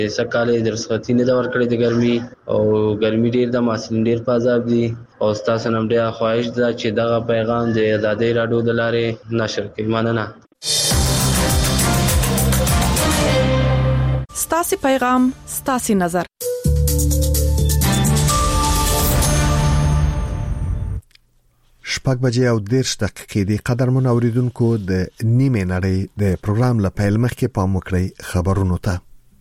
سکهاله درسختی نه دا ورکړی د ګرمي او ګرمي ډیر د محصلین ډیر په عذاب دي او تاسو نن ډیر خواهش ده چې دغه پیغام د ازادۍ راډیو د لارې نشر کړئ. مننه. ستاسو پیغام ستاسو نظر. شپږ بجې او 10 دقیقې د قدرمن اوریدونکو د نیمه نړۍ د پروګرام لپاره مخکې پام وکړئ خبرونو ته.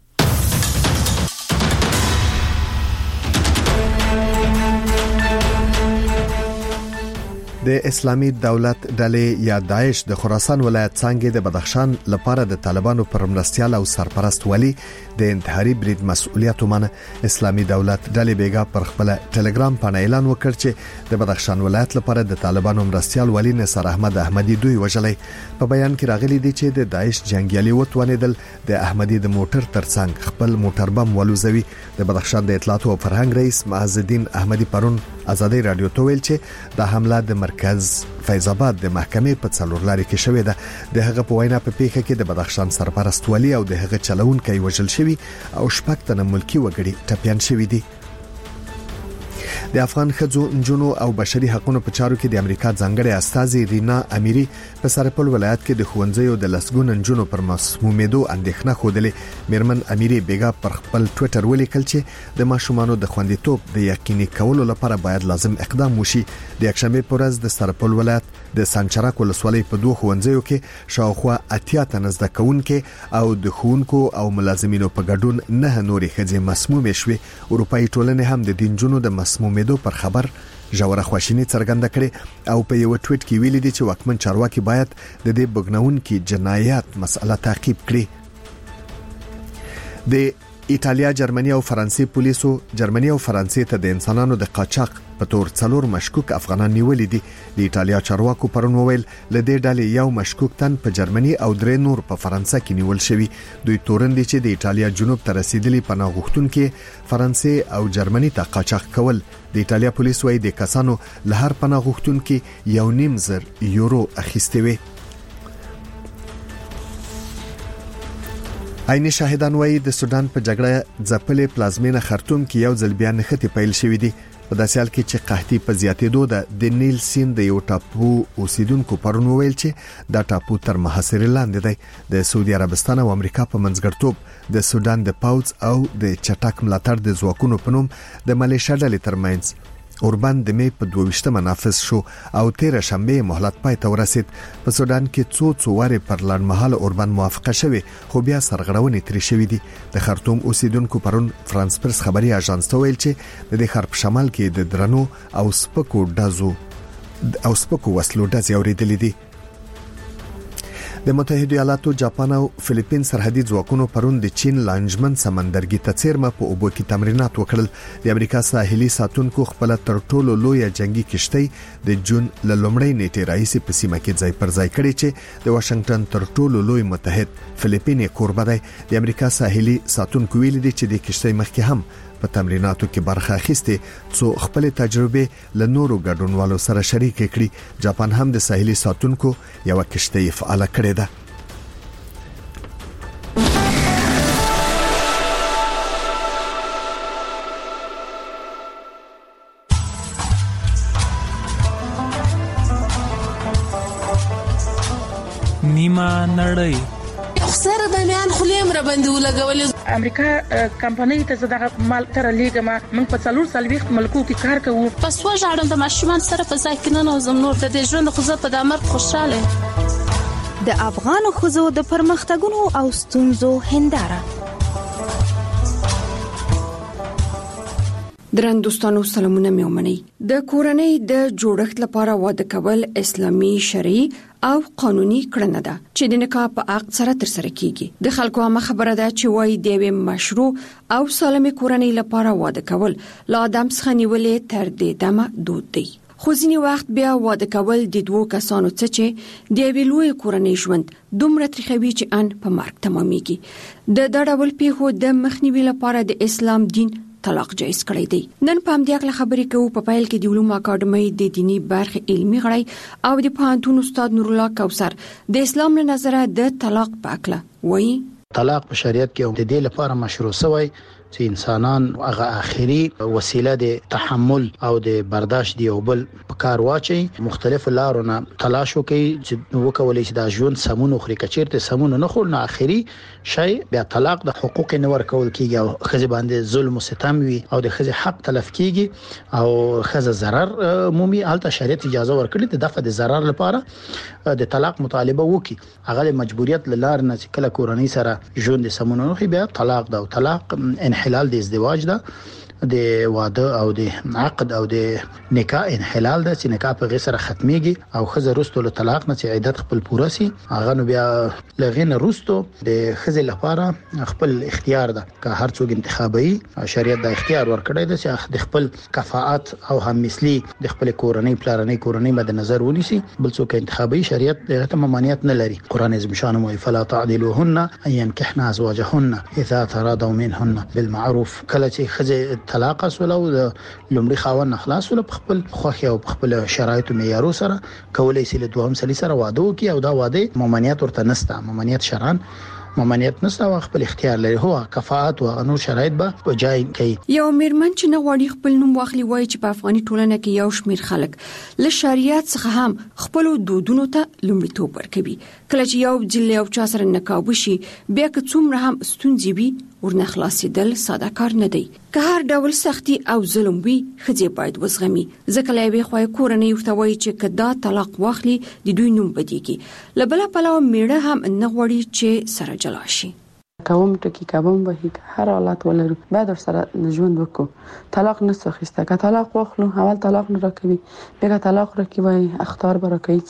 د اسلامي دولت ډلې یا داعش د خراسان ولایت څنګه د بدخشان لپاره د طالبانو پر مرستيال او سرپرست ولی د انتحاري برید مسؤلیت ومنه. اسلامي دولت ډلې بیګا پر خپل ټلګرام باندې اعلان وکړ چې د بدخشان ولایت لپاره د طالبانو مرستيال ولی نصر احمد احمدي دوی وژلې. په بیان کې راغلي دي چې د داعش جنگیالي وتوانیدل د احمدي د موټر ترڅنګ خپل موټر بم ولوزوي. د بدخشان د اطلاعات او فرهنګ رئیس معز الدین احمدي پرون ازادي رادیو ته ویل چې د حمله د مرکز فیض آباد د محکمې په څلور لارې کې شوې ده. د هغه په وینا په پیښه کې د بدخشان سرپرست ولی او د هغه چلونکي وژل شوی او شپږ تنه ملکی وګړي ټپيان شوی دي. د افغان ښځو نجونو او بشري حقوقو په چارو کې د امریکا ځانګړي استاذي رینا اميري په سرپل ولایت کې د خوندزیو د لسګون نجونو پر مسمومیدو اندېښنه خوده. میرمن اميري بیګا پر خپل ټوئیټر ولیکل چې د ماشومانو د خوندیتوب د یقیني کولو لپاره باید لازم اقدام وشي. د یکشنبه پر ورځ د سرپل ولایت د سانچرک ولسوالۍ په دوه خوندزیو کې شاوخوا 80 تنه زده کوونکي او د ښوونکو او ملازمینو په ګډون 9 نورې ښځې مسمومې شوې. اروپאי ټولنې هم د دینجونو د مسمومیدو پر خبر ژوره خواشیني څرګنده کړې او په یو ټویټ کې ویلي دي چې واکمن چارواکي باید د دې بګناونکي جنایات مسأله تعقیب کړي. د ایتالیا، جرمني او فرانسې پولیسو جرمني او فرانسې ته د انسانانو د قاچاق په تور 4 مشکوک افغانان نیولې دي. د ایتالیا چارواکو پرون وویل لدې ډلې یو مشکوک تن په جرمني او 3 نور په فرانسه کې نیول شوی. دوی تورن دي چې د ایتالیا جنوب ته رسیدلي پناه غوښتونکو فرانسې او جرمني ته قاچاق کول. د ایتالیا پولیس وايي د کسانو له هر پناه غوښتونکو 1.5 یورو اخیستي وي. عیني شاهدان وایي د سودان په جګړه ځپلې پلازمینه خرطوم کې یو ځل بیا نښتې پیل شوې دي. په داسې حال کې چې قحطي په زیاتېدو ده. د نیل سیند د یو ټاپو اوسیدونکو پرون ویل چې دا ټاپو تر محاصرې لاندې دی. د سعودي عربستان او امریکا په منځګړتوب د سودان د پاوځ او د چټک ملاتړ د ځواکونو په نوم د ملیشیا ډلې ترمنځ اوربان د می په 22 نافذ شو او 13 شنبه مهلت پای ته ورسید. په سودان کې څو واره پر لړمحاله اوربان موافقه شوه خو بیا سرغړونې ترې شوې دي. د خرطوم اوسیدونکو پرون فرانس پرس خبري اژانس ته ویل چې د خرب شمال کې د درنو او سپکو وسلو ډزې اوریدلې دي. د متحده ایالاتو، جاپان او فلیپین سرحدي ځواکونو پرون د چین لانجمن سمندرګي ته څیرمه په اوبو کې تمرینات وکړل. د امریکا ساحلي ساتونکو خپل تر ټولو لوی جنگي کشتۍ د جون ل لومړۍ نیټې راځي په سیمه کې ځای پر ځای کړي چې د واشنگټن تر ټولو لوی متحد فلیپین کوربه دی. د امریکا ساحلي ساتونکو ویل دي چې د کشتۍ مخکې هم په تمریناتو کې برخه اخیسته څو خپل تجربه له نورو ګډونوالو سره شریک کړي. جاپان هم د ساحلي ساتونکو یو کشتۍ فعال کړې ده. نیمه نړۍ سره د میان خلیم را باندې ولګولې. امریکا کمپنۍ ته زداغه مال تر لیګما موږ په 4 ملکو کې کار کوو. پس وژاړم د ماشومان سره په ځای کې نه نوزم نور د ژوند خو زه په دمر خوشاله. د افغان خزو د پرمختګونو او ستونزو هنداره. درندوستانو سلامونه میومني. د کورنۍ د جوړښت لپاره واده کول اسلامي شرعي او قانوني کړنه ده چې د نکاح په عقد سره ترسره کیږي. د خلکو عامه خبره ده چې وایي د یوې مشروع او سالمه کورنۍ لپاره واده کول لا آدم څخه نیولې تر دې دمه دود دی. خو ځینې وخت بیا واده کول د دوه کسانو څخه چې د یوې لوی کورنۍ ژوند دومره تریخوي چې ان په مرګ تمامېږي. د ډول پیښو د مخنیوي لپاره د اسلام دین طلاق جایز کړی دی. نن په همدې اړه خبرې کوو. په پیل کې د علوم اکاډمۍ د دینی برخه علمي غړی او د پوهنتون استاد نور الله کوثر د اسلام له نظره د طلاق په اړه وایي. طلاق په شریعت کې د دې لپاره مشروع شوی چې انسانان هغه اخیری وسیله د تحمل او د برداشت دی او بل په کار واچي مختلف لارونه تلاش وکي چې وکولای شي د ژوند سمون خوري کچیرته سمون نه خور نه اخیری شی بیا طلاق د حقوق نه ورکول کیږي او خزه باندې ظلم او ستم وي او د خزه حق تلف کیږي او خزه ضرر عمومي الته شریعت اجازه ورکړي د دفع د ضرر لپاره د طلاق مطالبه وکي هغه مجبوریت لار نه چې کله کورنۍ سره ژوند سمون نه خوري بیا طلاق دا او طلاق انحلال د ازدواج ده د واده او د عقد او د نکاح انحلال ده چې نکاح په غیر سره ختميږي او خزه رستو له طلاق نه چې عدت خپل پوره سي هغه نو بیا لغینه رستو د خزه لپاره خپل اختیار ده که هر څوک انتخابي شریعت د اختیار ورکړی ده چې د خپل کفاءت او هم مثلی د خپل کورنۍ مد نظر ونیسي بل څوک انتخابي شریعت ته ممانعت نه لري قران عظیم شان مو فلا تعدلوهن ان ينكحن ازواجهن اذا تراضوا منهن بالمعروف کله چې خزه طلاق سولو د لومړي خاوند خلاص ول په خپل خوخي او په خپل شرایط معیارو سره کولای شي له دوهم سلی سره واده وکي او دا واده ممانعت ورته نسته ممانعت شرعاً ممانعت نسته او خپل اختیار لري هو کفاءت او نور شرایط به په جای کوي یو میرمن چې نه غواړي خپل نوم واخلي وایي چې په افغاني ټولنه کې یو شمیر خلک له شریعت څخه هم خپل دودونو ته لومړیتوب ورکوي کله چې یو جل او چا سره نکاح وشي بیا که څومره هم ستونزې وي ورنه خلاصېدل ساده کار نه دی که هر ډول سختي او ظلم وي ښځې باید وزغمي ځکه لا یوې خوا کورنۍ ورته وایي چې که دا طلاق واخلي د دوی نوم بدیږي له بله پلوه میړه هم نه غواړي چې سره جلا شي کوم ټکی کوم به هر حالت ولرو بعد سره ژوند وکړو طلاق نه څخسته که طلاق واخلو اول طلاق نه راکوي بیا طلاق راکوي اختیار برکوي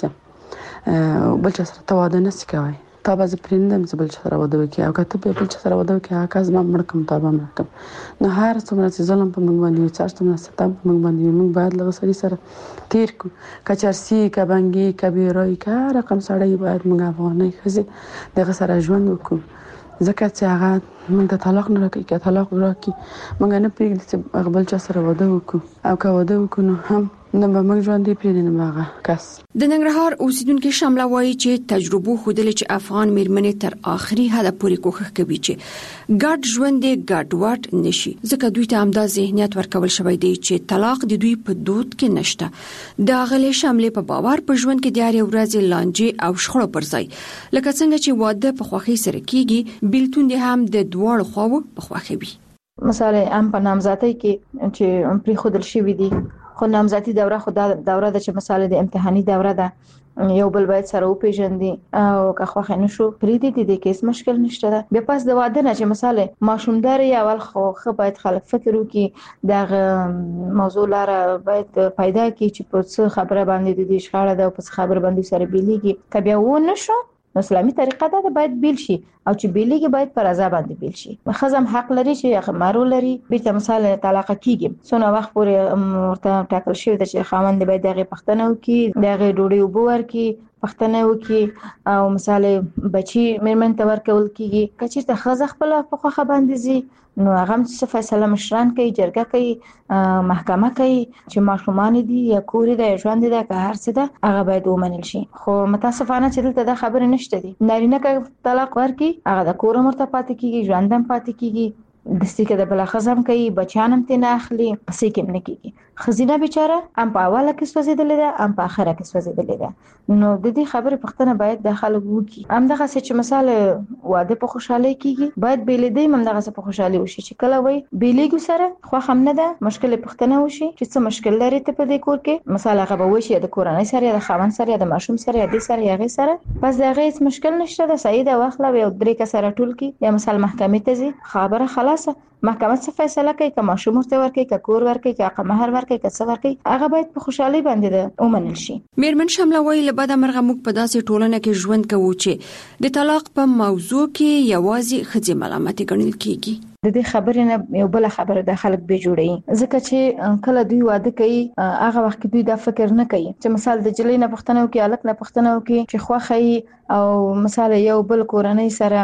څه بل څه سره تواده نه سکوي تا باز پرندم زبل سره واده وکي او کته په بل سره واده وکي هغه کس ما مړکم تا به مړکم نو هر څومره چې ظلم په موږ باندې چې څومره ستم په موږ باندې موږ باید له سړي سره تیر کو کچرسي کبنګي کبیرای کا رقم سړی باید موږ افغاني خزي دغه سره ژوند وکړو ځکه چې هغه موږ د طلاق نه راکې که طلاق راکې موږ نه پرېږدي چې هغه بل چا سره واده وکړو او که واده وکړو نو هم نه به موږ ژوند دی پرېږدي نه هغه کس د ننګرهار اوسیدونکو شامله وایي چې تجربه ښودلې چې افغان میرمنې تر آخري حده پورې کوښښ کوي چې ګډ ژوند یې ګډوډ نشي ځکه دوی ته همدا ذهنیت ورکول شوی دی چې طلاق د دوی په دود کې نشته د غلې شاملې په باور په ژوند کې د هرې ورځې لانجې او شخړو پر ځای لکه څنګه چې واده په خوښۍ سره کیږي بیلتون دې هم د دواړو خواو په خوښۍ وي مثلا ام په نامزادۍ کې چې پری خودل شوی دي خو نامزادي دوره خو دا دوره د چې مثلا د امتحاني دوره ده یو بل باید سره وپیژندي او که خو خنه شو پریدي دي د کیس مشکل نشته ده بیا پس د واده نه چې مثلا ماشومدار اول خو باید خلک فکر وکړي د موضوع لاره باید پیدا کړي چې په څه خبره باندې د شخړه ده او په خبره باندې سره بیلېږي کبه و نشو نو اسلامي طریقه دا باید بیل شي او چې بیلېږي باید پر رضا باندې بیل شي خزم حق لري چې مارو لري بیرته مثلا طلاق کیږي سونه وخت پورې ورته ټاکل شوی چې خاوند باید دغه پښتنه وکي دغه ډوډۍ وبور کی پښتنه وکي او مثلا بچي میرمن ته ورکول کیږي کچې ته خزه خپل په خوخه باندې زی نو هغه څه فیصله مشران کوي جرګه کوي محکمه کوي چې ماشومان دي یا کور دي ژوند دي که هر څه ده هغه باید ومنل شي خو متاسفانه چې دلته د خبره نشته دي نارینه که طلاق ورکي هغه د کور مرته پاتې کیږي ژوندم پاتې کیږي د سټیکه د بل خزم کوي بچانم ته نه اخلي سېکم نه کیږي خزینه بیچاره ام په اوله کې سوځیدلې ده ام په اخره کې سوځیدلې ده نو د دې خبره پښتنه باید د خلکو وکي ام دغه چې مثال واده په خوشاله کیږي باید بیلېدې هم دغه په خوشاله وشي چې کله وای بیلېګو سره خو هم نه ده مشکل پښتنه وشي چې څه مشکل لري ته په دې کور کې مثال هغه به وشي د کورنۍ سره د خاوند سره د ماشوم سره د سره یغې سره پس دغه هیڅ مشکل نشته ده سیده واخله یو درې کسره ټول کی یا مثال محکمې ته ځي خبره خلاصه محکمه څه فیصله کوي که ماشوم ورته ورکړي که کور ورکړي که مہر ورکړي که څه ورکړي هغه باید په خوشحالي باندې ده ومنل شي میرمن شامله وایي له بده مرغه موږ په داسې ټولنه کې ژوند کوو چې د طلاق په موضوع کې یوازې ښځې ملامتې ګڼل کیږي د دې خبرې نه یو بل خبره د خلک به جوړي ځکه چې کله دوی واده کوي هغه وخت دوی دا فکر نه کوي چې مثال د جلې نه پښتنه وکي الک نه پښتنه وکي چې خوخه او مثال یو بل کورنۍ سره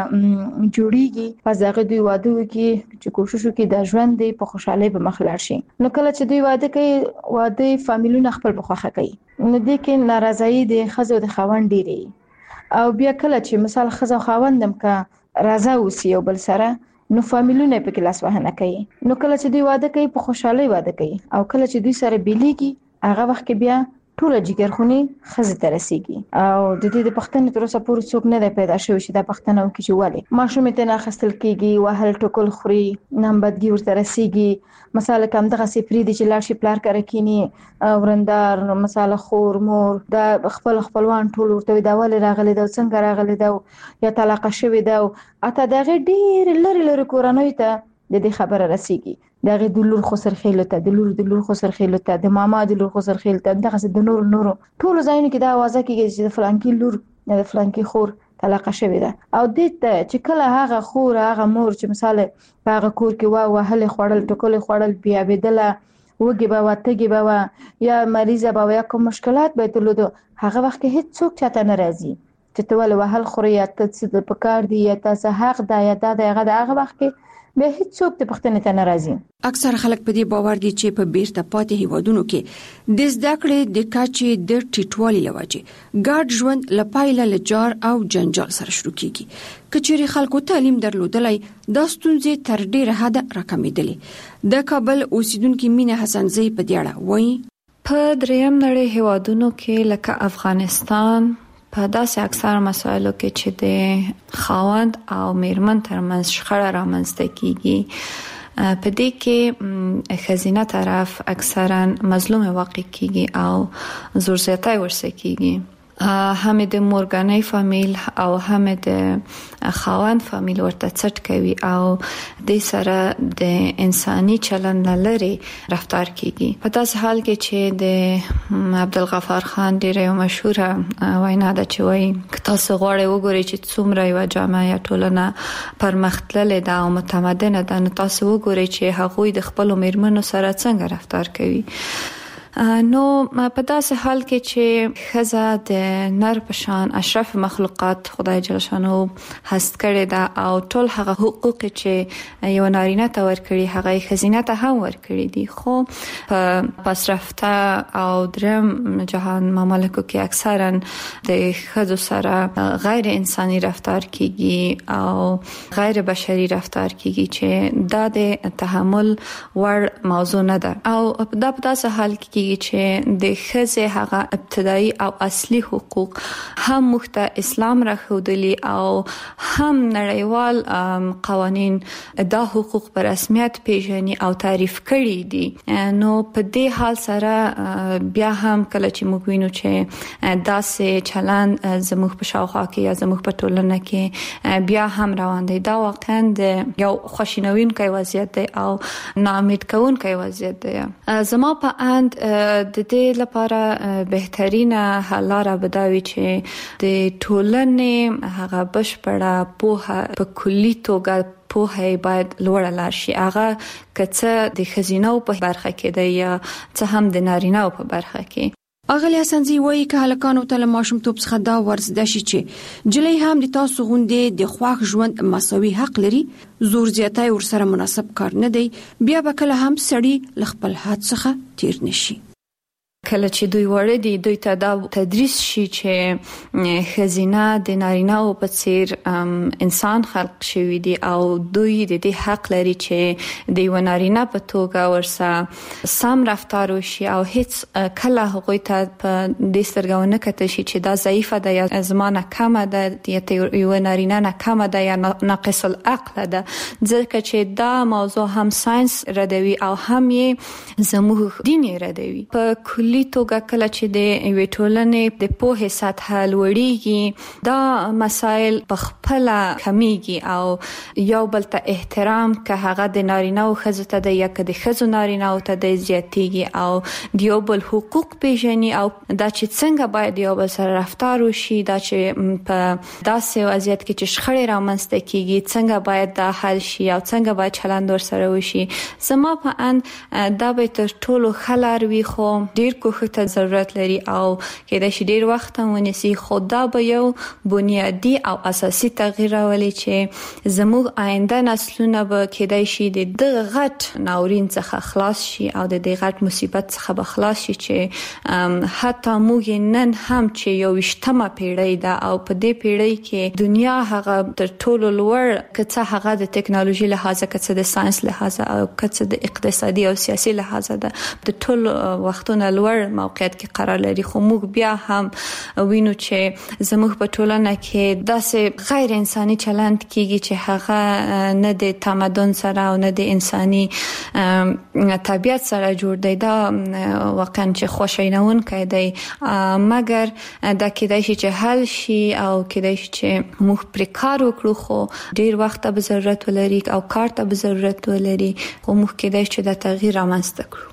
جوړیږي پس هغه دوی واده وکي چې کوشش وکي د ژوند په خوشحالي به مخ لاړ شي نو کله چې دوی واده کوي واده فامیلونه خپل بخوخه کوي نو د کې ناراضي د خزو د خاوند ډیری او بیا کله چې مثال خزو خاوندم کا رضا اوسي او بل سره نو فامیلونه په کلاس وهنه کوي. نو کله چې دوی واده کوي په خوشحالي واده کوي او کله چې دوی سره بیلیږي هغه وخت کې بیا ټول جګرخونی خزه ترسيږي او د دې د پښتنې تر اوسه پورې څوک نه دی پیدا شوی چې دا پښتنه وکړي چې والي ماشومې ته نه خستل کیږي وهل ټکل خوري نمبدګي ورته رسیږي. مثلا کوم دغه سپری دي چې لاشي پلار کړه کینی ورندار مثلا خور مور دا خپلوان ټول ورته دا ول راغلي دا څنګه راغلي دا یا طلاق شوی دا اته دغه ډیر لری کورنۍ ته د دې خبره رسیږي. دغه د لور خسر خېلو ته د لور خسر خېلو ته د ماما د لور خسر خېلو ته دغه د نور ټول ځایونه کې دا आवाज کېږي چې د فلانکی لور د فلانکی خور طلاق شوی ده او د چې کله هغه خور هغه مور چې مثال په هغه کور کې وهل خوړل ټکول خوړل بیا بدله وګي به واتګي به یا مریضه به یا کوم مشکلات به تلودو هغه وخت کې هیڅ څوک چاته ناراضي چې ته ول وهل خوري یا ته د پکار دی یا تاسو حق دا یا هغه وخت کې به هیڅ څوک د پښتنې ته ناراضي. اکثر خلک په دې باور دي چې په بیرته پاتې هیوادونو کې د زده کړې د کچې د ټیټوالي لوجه ګډ ژوند لپاره لجار او جنجال سره شروع کیږي. کچېری خلکو تعلیم درلودلای د ستونزې تر ډیره حد راکمېدلې. د کابل اوسیدونکو مینه حسنزی په دې اړه وایي په دریم نړۍ هیوادونو کې لکه افغانستان په داسې اکثر مسایلو کې چې د خاوند او میرمن ترمنځ شخړه رامنځته کیږي په دې کې خزینه طرف اکثرا مظلوم واقع کیږي او زور زیاتی ورسره کیږي. هم د مورګانۍ فامیل او هم د خاوند فامیل ورته څټ کوي او د سره د انساني چلند لري رفتار کیږي. په تاسو حال کې چې د عبدالغفار خان ډیره مشهوره وینا ده چې وایي تاسو غواړئ وګورئ چې څومره یو جامعه یا ټولنه پرمختللې ده او متمدنه ده نو تاسو وګورئ چې هغوی د خپل میرمنو سره څنګه رفتار کوي. نو په داسې حال کې چې خزه د نر په شان اشرف مخلوقات خدای جل شانو هست کړی دا او ټول هغه حقوق چې یو نارینه ته ورکړي هغه خزینه ته هم ورکړي دي. خو په پسرفته او درم جهان مملکو کې اکثرا د خزو سره غیر انساني رفتار کیږي او غیر بشري رفتار کیږي چې دا د تحمل وړ موضوع نه ده او دا په داسې حال کې چې د ښځې هغه ابتدایي او اصلي حقوق هم مخته اسلام راخودلی او هم نړیوال قوانین دا حقوق په رسمیت پیژني او تعریف کړي دي. نو په دې حال سره بیا هم کله چې موږ وینو چې داسې چلند زموږ په شاوخوا کې یا زموږ په ټولنه کې بیا هم روان دی دا واقعا د یو خوشینوونکی وضعیت دی او ناامید کوونکی وضعیت دی. زما په اند د دې لپاره بهترینه حل لاره بداوي چې د ټولنې هغه بشپړه پوهه په کلی توګه پوهه باید لوړه لار شي. هغه کڅه د خزینو په برخه کې دی یا څه هم د نارینه په برخه کې. اغلی حسنزی وایي که هلکانو ته له ماشومتوب څخه دا ورزده شي چې جلۍ هم د تاسو غوندې د خواږ ژوند مساوي حق لري زور زیاتی ورسره مناسب کار نه دی بیا به کله هم سړی له خپل حد څخه تیر نشي. کله چې دوی وړه دي دوی ته دا تدریس شي چې خزینه د نارینه او په څیر انسان خلق شوی دي او دوی د دې حق لري چې د یو نارینه په توګه ورسره سم رفتار وشي او هیڅ کله هغوی ته په دې سترګونه کته شي چې دا ضعیفه ده یا زمانه کمه ده یا یو نارینه نه کمه ده یا ناقص العقل ده ځکه چې دا موضوع هم ساينس ردوي او هم یې زموږ دین ردوي. په کلی توګه کله چې د یوې ټولنې د پوهې سطح لوړیږي دا مسایل په خپل کمیږي او یو بل ته احترام که هغه د نارینه او ښځو ته د یا که د ښځو نارینه او ته د زیاتیږي او د یو بل حقوق پیژني او دا چې څنګه باید یو بل سره رفتار وشي دا چې په داسې وضعیت کې چې شخړې رامنځته کیږي څنګه باید دا حل شي او څنګه باید چلند ورسره وشي. زما په اند دا به تر ټولو ښه لار وي خو ډیر ډیر کوښښ ته ضرورت لري او کېدای شي ډیر وخت ونیسي، خو دا به یو بنیادی او اساسي تغییر راولي چې زموږ آینده نسلونه به کېدای شي د دغه غټ ناورین څخه خلاص شي او د دې غټ مصیبت څخه به خلاص شي چې حتی موږ نن هم چې یو 20مه پیړۍ ده او په دې پیړۍ کې دنیا هغه تر ټولو لوړ کڅه هغه د ټکنالوژي لحاظه کڅه د ساينس لحاظه او کڅه د اقتصادي او سیاسي لحاظه ده د ټول وختونو لوړ موقعیت کې قرار لري، خو موږ بیا هم وینو چې زموږ په ټولنه کې داسې غیر انساني چلند کیږي چې هغه نه د تمدن سره او نه د انساني طبيعت سره جوړ دی. دا واقعا چې خوشاینونکی دی، مګر دا کېدای شي چې حل شي او کېدای شي چې موږ پر کار وکړو، خو ډیر وخت به ضرورت ولري او کار ته به ضرورت ولري، خو موږ کېدای شي دا تغییر رامنځته کړو.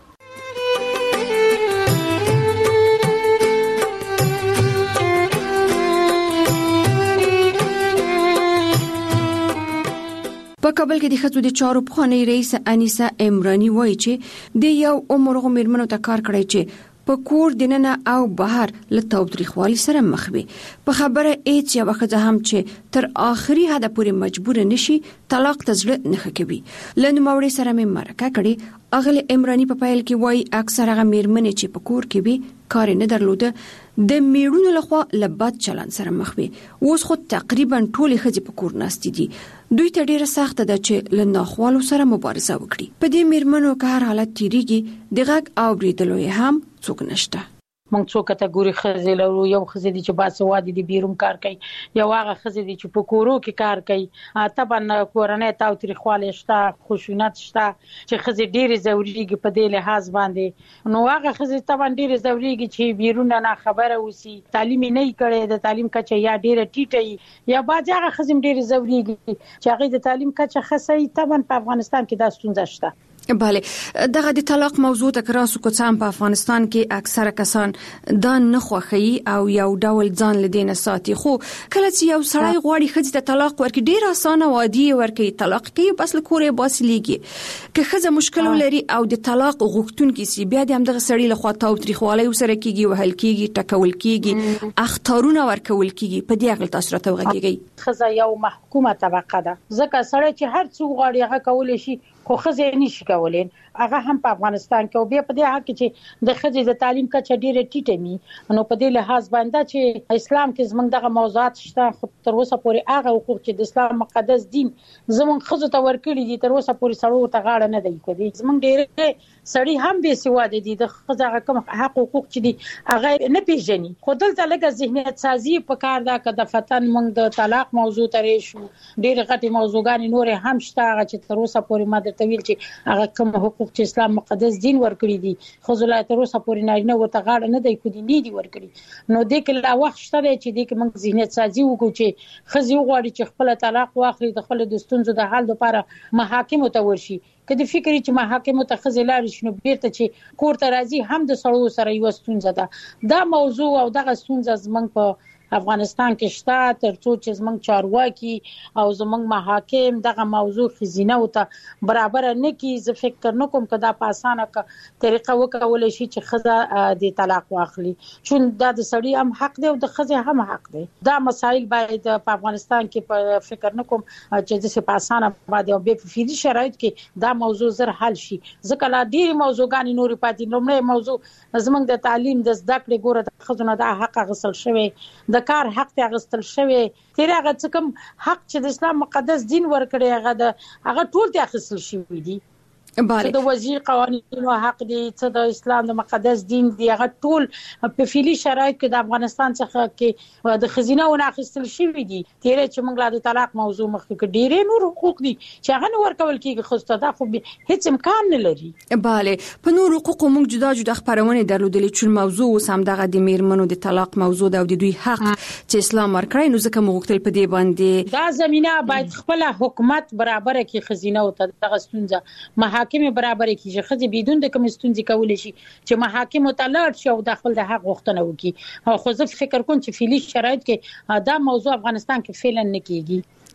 په کابل کې د ښځو د چارو پخوانی رئیس انیسه عمرانی وایي چې د یو عمر غومرمنو ته کار کړی چې په کور دننه او بهر له تاوتریخوالي سره مخ وي. په خبره هیڅ یو ښځه هم چې تر آخري حده پورې مجبور نشي طلاق ته زړه نه کوي. له نوموړي سره مې مرکه کړې. اغل عمرانی په پایل کې وایي اکثر هغه میرمنې چې په کور کې وي کار نه درلوده د میړونو لخوا له بد چلند سره مخ وي. اوس خو تقریبا ټول ښځې په کور ناستې دي. دوی ته ډیره سخته ده چې له ناخوالو سره مبارزه وکړي. په دې میرمنو که هر حالت تیریږي د غږ اوریدلو یې هم څوک نشته. موږ څو کټګوري خزې لرو. یو خزې دي چې باسوادي دي بیرون کار کوي، یو هغه خزې دي چې په کورو کې کار کوي. طبعا کورنۍ تاوتریخوالی شته، خشونت شته چې خزې ډېرې ضروريږي په دې لحاظ باندې. نو هغه خزې طبعا ډېرې ضروريږي چې بیرون نه خبره وسی، تعلیم نه کړي، د تعلیم کچه یا ډېره ټیټه یا باج هغه خزې ډېرې ضروريږي چې هغه د تعلیم کچه خسي. طبعا په افغانستان کې دا ستونزه شته. بله، دغه د طلاق موضوع تکراسو کوڅام په افغانستان کې اکثره کسان دا نه خوښي او یو ډول ځان لدینه ساتي. خو کله چې یو سړی غواړي ښځې ته طلاق ورکړي ډیر اسانه وادي ورکړي، طلاق کوي بس له کورې باسلیږي. که ښځه مشکل لري او د طلاق غوښتونکي سي بیا د همدغه سړي لخوا تاوتریخوالی سره کیږي، وهل کیږي، ټکول کیږي، اخطارونه ورکول کیږي. په دې اړه تاسو راته وغږیږئ. ښځه یو محکومه طبقه ده، ځکه سړی چې هر څو غواړي هغه کولای شي، خو ښځې نشي کولای. هغه هم په افغانستان کې او بیا په دې حق چې د ښځې د تعلیم کچه ډیره ټیټه می. نو په دې لحاظ باندې چې اسلام کې زمونږ دغه موضوعات شته، خو تر اوسه پورې هغه حقوق چې د اسلام مقدس دین زمونږ ښځو ته ورکړي دي تر اوسه پورې سړو ته غاړه نه دی کړې. زمونږ ډیره سړی هم به سواده دي، د ښځو هغه کوم حق حقوق چې دي هغه نه پیژني. خو دلته لکه ذهنیت سازي په کار دا که د فتن موږ د طلاق موضوع ترې شو، ډیره غټي موضوعګان نور هم شته هغه چې تر اوسه پورې ما درته ویل چې هغه کوم حقوق چې اسلام مقدس دین ورکړي دي ښځو لا تر اوسه پورې نارینه ورته غاړه نه دی کړې، نه دي ورکړي. نو دې کې لا وخت شته چې دې کې موږ ذهنیت سازي وکړو چې ښځې وغواړي چې خپل طلاق واخلي، د خپل د ستونزو د حل لپاره محاکمو ته ورشي. کله فکر چې محاکمو ته ښځې لاړ شي نو بیرته چې کور ته راځي هم د سړو سره یو ستونزه ده. دا موضوع او دغه ستونزه زمونږ په افغانستان کې شته، ترڅو چې زمونږ چارواکي او زمونږ محاکم دغه موضوع خزینه او ته برابر نه کی. زه فکر نه کوم کدا په اسانه طریقه وکول شي چې ښځه د طلاق واخلي، چون دا د سړي هم حق دی او د ښځې هم حق دی. دا مسایل باید په افغانستان کې په فکر نه کوم چې د په اسانه باندې او په فیزي شرایط کې دا موضوع زر حل شي. ځکه لا ډېری موضوعګان نور پاتې. لومړی موضوع زمونږ د تعلیم د زده کړې ګوره د ښځو نه دا حق غسل شوی، د کار حق ته غستل شوی، تیر هغه څه کوم حق چې د اسلام مقدس دین ورکړي هغه ټول ته غسل شوی دي. څه د وزیر قوانینو حق دي، څه د اسلام د مقدس دین دی، هغه ټول په فعلی شرایط کې د افغانستان څخه کې د خزینه ونه اخیستل شوی دي. تیر چې موږ لا د طلاق موضوع مخکې کې ډېرې نور حقوق دي چې هغه نه ورکول کېږي، خو دا خو هیڅ امکان نه لري. bale په نور حقوق موږ جدا جدا خبرونه درلودلې چې موضوع وسم دغه د میرمنو د طلاق موضوع د دوی حق چې اسلام ورکړي. نو ځکه موږ خپل په دې باندې دا زمينه باید خپل حکومت برابر کې خزینه او دغه ستونزه محاکم برابر کیږي. خځې بدون د کوم ستونزې کولای شي چې محاکم ته لاړ شي او د خپل د حق غوښتنه وکړي. خو زه فکر کوم چې فعلی شرایط کې دا موضوع افغانستان کې فعلا نه کیږي.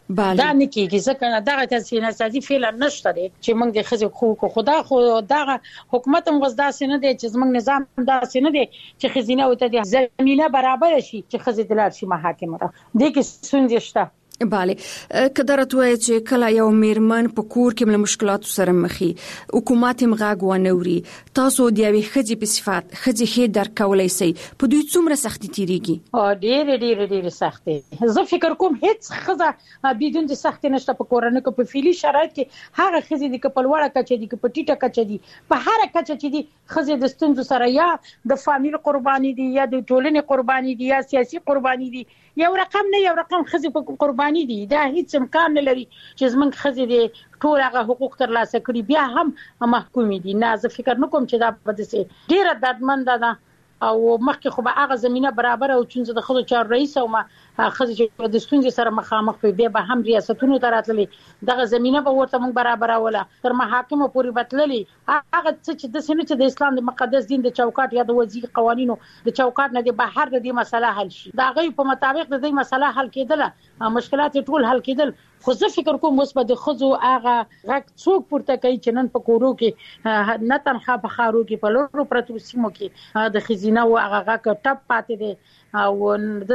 دا نه کیږي ځکه دغه تاسیس اساسي فعل نشته دی چې موږ د خزي خو خدا خو دغه حکومت هم غوښدا سینه دی چې موږ نظام دا سینه دی چې خزینه او ته زمينه برابر شي چې خزي دلار شي محاکم را دي کې ستونزې شته. bale کدرت وای چې کله یو میرمن په کور کې مل مشکلات سره مخې حکومت هم غاګ ونوري تاسو د یوې خځې په صفات خځې هي درکولای سي په دوی څومره سختي تیریږي ډېر سختي زه فکر کوم هیڅ خزه بدون د سختي نشته په کورنۍ کې په فعلی شرایط کې هغه خځې د کپلوړه کچې دي په ټیټه کچې دي په هر کچې چې دي خځې د ستونزو سره یا د فامیل قرباني دي یا د ټولنې قرباني دي یا سیاسي قرباني دي یو رقم خځې په قرباني دي دا هیڅ امکان نه لري چې زمونږ خځې دي ټول هغه حقوق ترلاسه کړي بیا هم محکوم دي. نه زه فکر نکوم چې دا په دې ډیره دردمند ده او مخکې خو به هغه زمينه برابر او چې د خځو چار رئیس او ما خځې چې د ستونزې سره مخامخ وي به هم ریاستونو ته راتللې دغه زمينه به ورته موږ برابر ولا تر محاکم پورې بتللې هغه چې د سینې چې د اسلام د مقدس دین د چوکاټ یا د وزیر قوانینو د چوکاټ نه د بهر د دې مسله حل شي دا غي په مطابق د دې مسله حل کېدله مشکلات ټول حل کېدل. خو زه فکر کوم اوس په د خځو هغه غږ څوک پورته کوي چې نن په کورو کې نه تنخوا په خارو کې په لورو پرتو سیمو کې د خزینه او هغه غږ ټپ پاتې دي او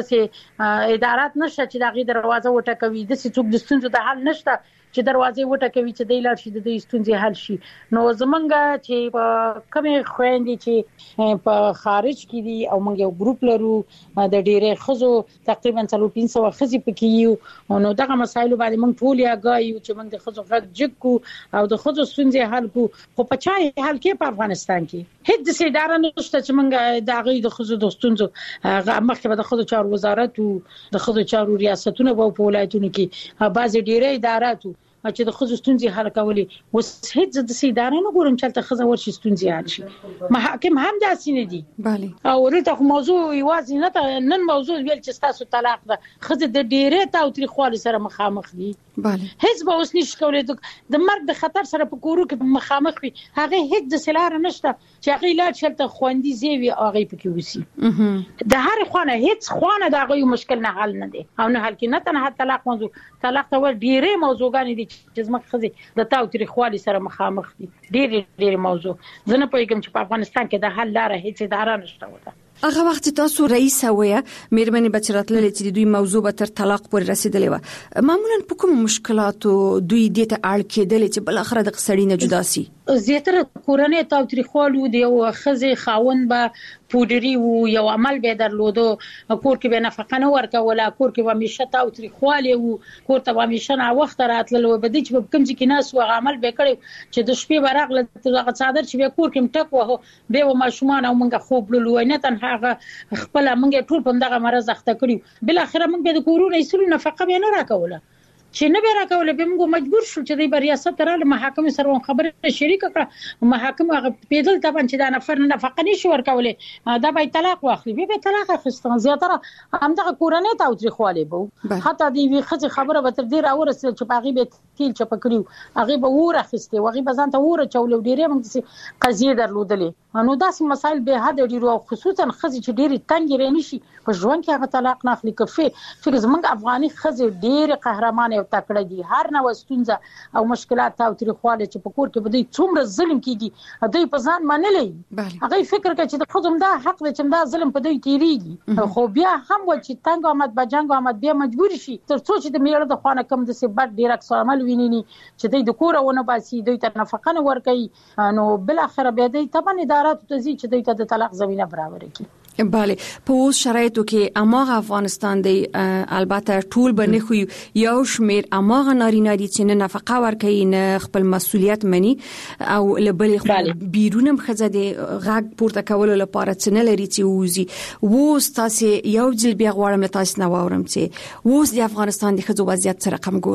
دسه ادارات نشته چې دغه دروازه وټکوي دسه څوک د ستونزو د حل نشته چې دروازې وټکوي چې د لار شي د ستونزې حل شي. نو زمونږ چې په کومه خويندې چې په خارج کې دي او موږ یو ګروپ لرو د ډېرې خزو تقریبا 350 خزي پکې یو نو دغه مسایل باندې موږ ټول یاګایو چې موږ د خزو غږ جګو او د خزو ستونزې حل کو خو په چا حل کې په افغانستان کې هیڅ د اداره نشته چې موږ د غي د خزو د ستونزو مخکې د خزو چارو وزارت او د خزو چارو ریاستونه په ولایتونو کې بعضې ډېرې ادارات چې د خزو ستونزې حل کولې وس هیڅ د سیدارانو نه ګورم چې تل خزه ورشي ستونزې حل شي محاکم هم داسې نه دي. bale او ورته موضوع یوازې نه نن موضوع ویل چې تاسو طلاق ده خزه د ډېرې تاوتریخوالي سره مخامخ دي. bale هیڅ به اوس نشي کولای د مرګ د خطر سره په کورو کې مخامخ وي هغه هیڅ د سلار نشته چې هغه لا چلته خوندې زیوي هغه پکې وسی د هر خوانه هیڅ خوانه د هغه مشکل نه حل نه دي او نه حل کې نه تنها طلاق موضوع طلاق ته ور ډېرې موضوعګان دي چې زموږ خزي د تاوتریخوالي سره مخامخ دي ډېر موضوع زه نه پوهیږم چې په افغانستان کې د حل لاره هیڅ اداره نشته وته. هغه وخت تاسو رئیس ویا مېرمنې بچراتلل چې دوی موضوع به تر طلاق پورې رسیدلې و معمولا په کوم مشکلاتو دوی د ته اړ کېدل چې بل اخر د قصړی نه جدا سي زیاتره کورنۍ تاوتریخوالو دی او خزي خاون به پودری وو یو عمل به درلودو کور کې به نفقه نه ورکوله کور کې به همیشه تاوتریخوالی وو کور ته به همیشه نه وخت راتلل و بده چې کوم ځکه ناس و عمل به کړی چې د شپې برغله دغه صادر چې به کور کې مټک وو به ماشومان او منګه خوب لولو نه تنها خپل منګه ټول په دغه مرز اخته کړیو بل اخر موږ به د کورونو ایسلو نفقه به نه راکوله چې نه به راکوله به موږ مجبور شو چې د ریاست راله محاکم سره خبره شریک کړه محاکم هغه پیدل طبعا چې دا نفر نفقه نشي ورکوله دا به طلاق واخلي به طلاق اخیستل زیاتره همدغه کورنۍ تاوتریخوالی بو حتی دی وی خځه خبره به تر ډیر اورسل چې باغی به تیل چپ کړیو هغه به ور اخیسته هغه به ځان ته ور چولو ډیره موږ قضیه درلودلې نو داسې مسایل به حد ډیرو خصوصا خځه چې ډیره تنګ رینی شي په ژوند کې هغه طلاق نه اخلي کفي فکر زمونږ افغاني خځه ډیره قهرمان تکړه دي هر نو ستونزه او مشکلات او تاریخواله چې په کور کې بده څومره ظلم کیږي دوی په ځان منلې هغه فکر کوي چې د خودم دا حق دی چې دا ظلم په دوی تیریږي خو بیا هم و چې تنګ آمد بجنګ آمد بیا مجبور شي تر څو چې د میړه د خوانه کم د سبب ډیر اکثر عمل ویني چې دوی د کور ونه باسي دوی ته نفقه نه ورکي نو بل اخر بیا دوی طبعا ادارات ته ځي چې دوی ته د طلاق زمينه برابر کړي. بله په اوس شرایطو کې اماغه افغانستان دی البته ټول بنه خو یو شمیر اماغه نارینه دي چې نه نفقه ورکوي نه خپل مسولیت مني او لبل بیرونم خزه دی غږ پورته کول لپاره څنګه لري چې وزي ووس تاسو یو ځل بیا غواړم تاسو نه واورم چې ووس د افغانستان د خزو وضعیت سره کم ګوري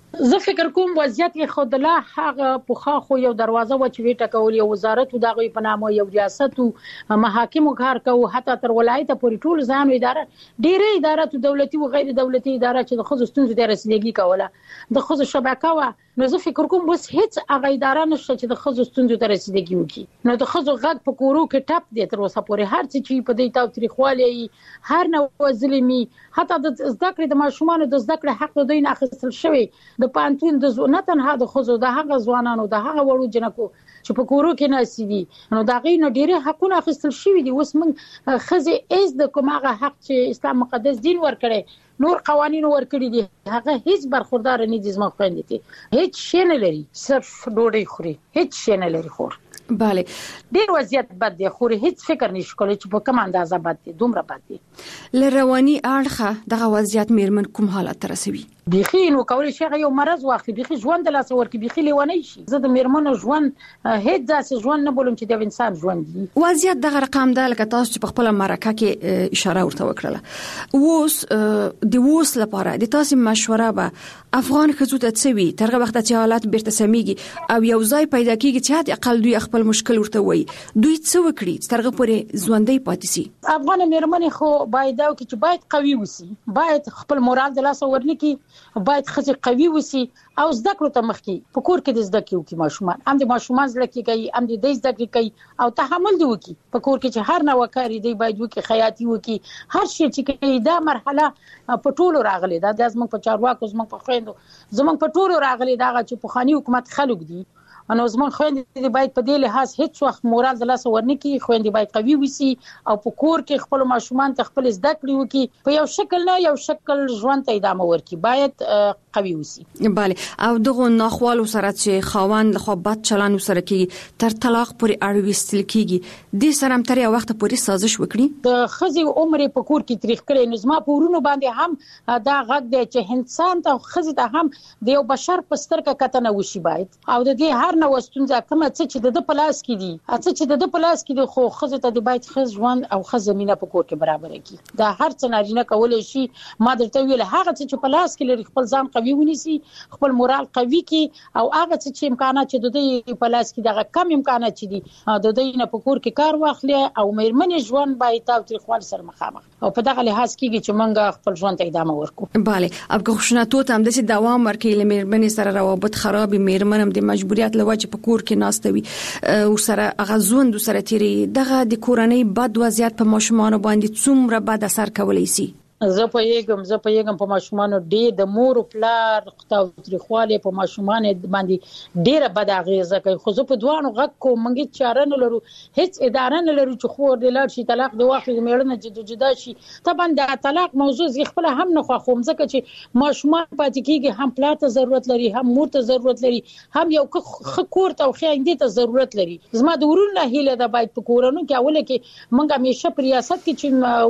زه فکر کوم وضعیت یې خود لا هغه پوخا خو یو دروازه و چې ویټه کول یو وزارت د غوي په نامه یو ریاست او محاکم کار کوي حتی تر ولایت پورې ټول ځان اداره ډېرې ادارات دولتي او غیر دولتي اداره چې د خصوص ستونزې د رسیدګي کوله د خصوص شبکه و نو زه فکر کوم بس هیڅ هغه اداره نشته چې د خصوص ستونزې د رسیدګي وکړي نو د خصوص غږ په کورو کې ټاپ دي تر اوسه پورې هر څه چې په دې تاریخوالي هر نو ظلمي حتی د زده کړې د ماشومان د زده کړې حق د دوی نه اخیستل شوی د پانتون د نه تنها د خزو د هغه ځوانانو د هغه وړو جنکو چې په کورو کې ناسي دي نو دا غي نه ډیره حقونه اخیستل شوی دي اوس موږ خزه ایز د کومه حق چې اسلام مقدس دین ورکړي نور قوانين ورکړي دي هغه هیڅ برخوردار نه دي زما خويندې دي هیڅ شي نه لري صرف ډوډۍ خوري هیڅ شي نه لري خور bale ډیر وضعیت بد دی خو هیڅ فکر نشي کولای چې په کوم اندازه بد دی دومره بد دی لرواني اړخه دغه وضعیت میرمن کوم حالت رسوي بيخي نو کولای شي یو مرز واخلي بيخي ژوند لا څور کې بيخي لیونی شي زه د میرمنو ژوند هیڅ ځاسې ژوند نه بولم چې د انسان ژوند دی وضعیت دغه رقم د لکه تاسو په خپل مرکه کې اشاره ورته وکړه اوس د ووس لپاره د تاسو مشوره به افغان خزو ته څوي ترغه وخت چې حالات بیرته سميږي او یو ځای پیدا کیږي چې د اقل دوی خپل مشکل ورته وي دوی څه وکړي ترغه پورې ژوندۍ پاتې سي افغان میرمنې خو باید او چې باید قوي وسی باید خپل مورال د لاس ورنکي باید خزي قوي وسی او زده کړو ته مخکي په کور کې د زده کړو کې ماشومان هم د ماشومان زده کوي هم د زده کوي او تحمل دی وکي په کور کې چې هر نو کاری دی باید وکي خیاطي وکي هر شي چې کوي دا مرحله په ټولو راغلي دا د زموږ په چارواکو زموږ په خويندو زموږ په ټولو راغلي دا چې په خاني حکومت خلک دي انو زمون خويندې باید په دې لحاظ هیڅ وخت مورال د لاس ورنکي خويندې باید قوي وسی او په کور کې خپل ماشومان ته خپل زده کړې وکي په یو شکل نه یو شکل ژوند ته ادامه ورکي باید قوي وسی bale او دغه ناخوالو سره چې خاوند خو بد چلن سره کې تر طلاق پورې اړوستل کیږي د سره تر یو وخت پورې سازش وکړي د خزي عمر په کور کې تاریخ کړي نظم په ورونو باندې هم دا غږ دی چې انسان ته خزي ته هم د یو بشر په سترګه کتنه وشي باید او د دې هر نو ستونزه کوم څه چې د پلاس کې دي چې د پلاس کې دي خو خزه ته د باید خز ژوند او خز زمينه په کور کې برابر کړي دا هر څه نارینه کولای شي ما درته ویل هغه چې پلاس کې لري خپل ځان قوي ونیسي خپل مورال قوي کړي او هغه چې امکانات چې د دې پلاس کې دغه کم امکانات چې دي د دې نه په کور کې کار واخلي او مېرمنې ژوند باید تاریخوال سره مخامخ او په دغه لحاظ کېږي چې موږ خپل ژوند ته ادامه ورکړو bale اب خشونتوت هم د دوام ورکړي لمېرمنې سره روابط خراب مېرمن هم د مجبوریت لوجه په کور کې ناستوي او سره غزوند سره تیری دغه د کورنۍ بد وضعیت په ماشومان باندې څومره بد اثر کولای شي زه په یګم په ماشومان ډېر د مور او پلار تاریخواله په ماشومان باندې ډېر بد اغیزه کوي خو زه په دوانو غږ کوم منګي چاره نه لرو هیڅ اداره نه لرو چې خور د لار شي طلاق دی واخلي میړنه جدا شي طبعا د طلاق موضوع زی خپل هم نه خوم ځکه چې ماشومان پاتې کیږي هم پلار ته ضرورت لري هم مور ته ضرورت لري هم یو کور ته خويندې ته ضرورت لري زما د ورونو هیله ده باید په کورونو کې اوله کې منګه همیشه په ریاست کې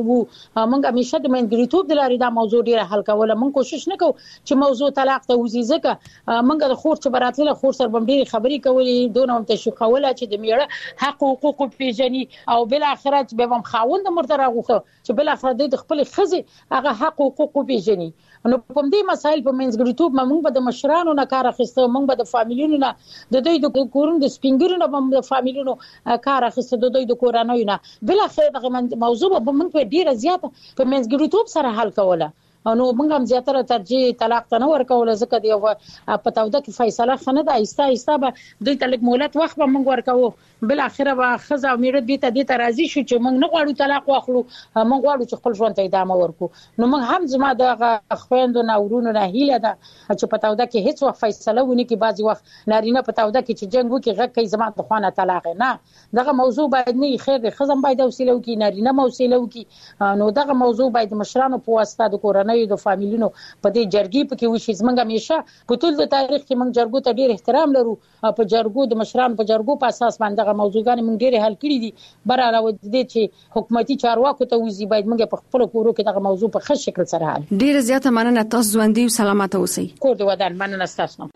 چې منګه همیشه د ریتوب د لارې دا موضوع ډیره حل کوله مونږ کوشش نکوو چې موضوع طلاق ته وزي ځکه مونږ د خور چې براتله خور سره باندې خبرې کولې دونه هم تشویقوله چې د میړه حق او حقوق پیژني او بل اخر چې به هم خاوند مرتره غوښه چې بل اخر د خپل خزي هغه حق او حقوق پیژني نو په دې مسایل په منځګړیتوب مونږ به د مشرانو نه کار اخیسته مونږ به د فامیلونو نه د دوی د کورونو د سپینګرونو نه د فامیلونو کار اخیسته د دوی د کورانو نه بل اخر دغه موضوع به مونږ په ډیره زیاته په منځګړیتوب سره حل کوله نو موږ هم زیاتره ترجیح طلاق ته نه ورکول ځکه دی په توده کې فیصله خنه ده ایسته به دوی تلک مولات وخت به موږ ورکو بل اخره به خزه او میړه دې ته راضي شو چې موږ نه غواړو طلاق واخلو موږ غواړو چې خپل ژوند ته ادامه ورکو نو موږ هم زما د خويندو نه ورونو نه هیله ده چې په توده کې هیڅ وخت فیصله ونی کې بعضي وخت نارینه په توده کې چې جنگ وکي غږ کوي زما د خوانه طلاق نه دغه موضوع باید نه خیر خزم باید حوصله وکي نارینه حوصله وکي نو دغه موضوع باید مشرانو په واسطه د کورنۍ د فامیلونو په دې جرګې پکې وشي زمونږ همیشه په ټول د تاریخ کې موږ جرګو ته ډیر احترام لرو په جرګو د مشرانو په جرګو په اساس باندې دغه موضوعګان موږ ډیر حل کړی دي بر علاوه دې چې حکومتي چارواکو ته وزي باید موږ په خپل کورو کې دغه موضوع په ښه شکل سره حل ډیر زیاته مننه تاسو ژوندۍ او سلامت اوسئ کور دې ودان مننه تاسو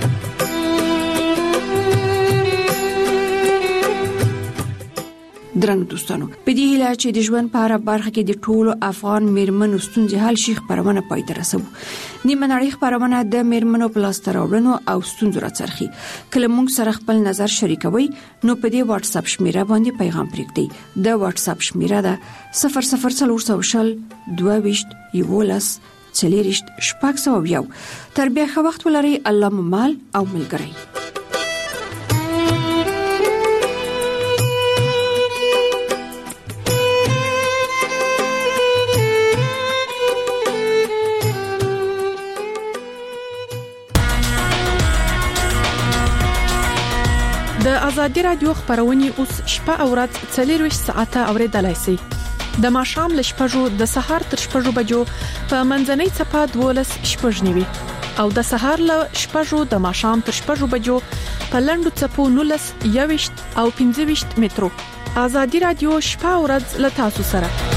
درنو ګرانو دوستانو په دې هیله چې د ژوند په اړه برخه کې د ټولو افغان میرمنو ستونزې حل شي خبرونه پای ته رسوو. نیمه نړۍ خبرونه د میرمنو په لاس راوړنو او ستونزو راڅرخي. کله موږ سره خپل نظر شریکوي نو په دې واتس اپ شمیره باندې پیغام پرېږدئ. د واتس اپ شمیره ده 0040 22 11 40 شپږ. تر بیا ښه وخت ولرئ. الله مو مال او ملګری. د ازادي رادیو خبرونه اوس شپه او ورځ 24 ساعته اوریدلای شئ. د ماښام ل شپږو د سهار تر شپږو بجو په منځنۍ چپه 12 شپږنیوي او د سهار ل شپږو د ماښام تر شپږو بجو په لندو چپو 19 21 او 25 مترو. ازادي رادیو شپه او ورځ ل تاسو سره.